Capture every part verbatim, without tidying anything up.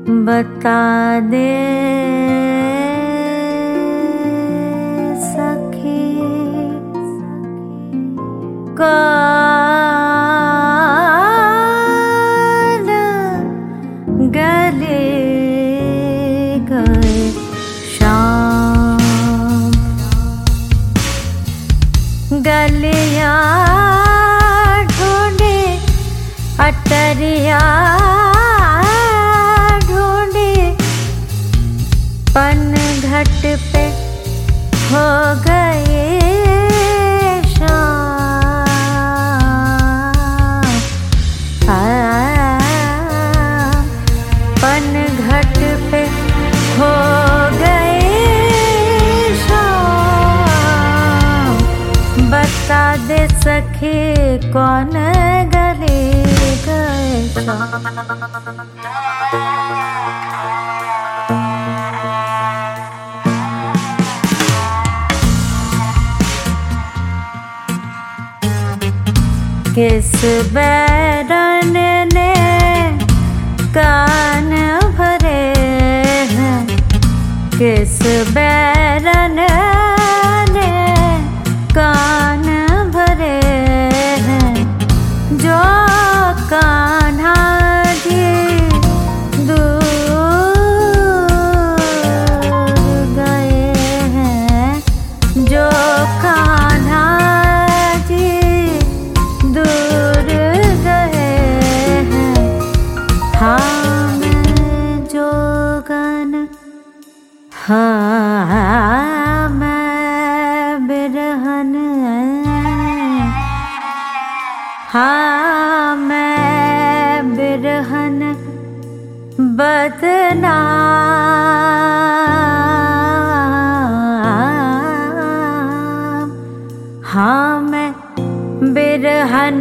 बता दे सखी कौन गले गए शाम। गलियां ढूंढे अटरिया ढूंढे पनघट पे हो गए शाम। पनघट पे हो गए शाम। बता दे सखी कौन गले गए शाम। किस बैरन ने कान भरे हैं, किस बैरन ने कान भरे हैं। जो कान्हा जी दूर गए हैं, जो कान्हा जी दूर गए हैं। हाँ मैं जोगन हाँ मैं बिरहन हाँ मैं बिरहन बदनाम। हाँ मैं बिरहन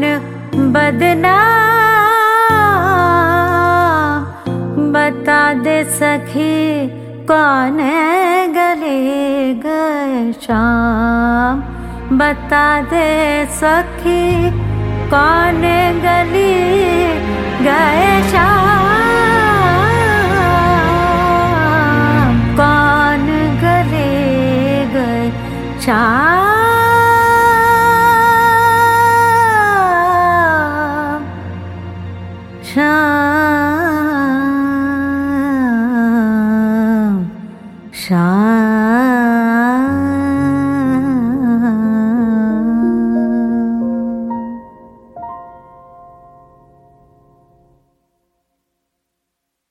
बदनाम। बता दे सखी कौन गले गए शाम। बता दे सखी कौन गले गए शाम। कौन गले गए शाम। शाम शाम।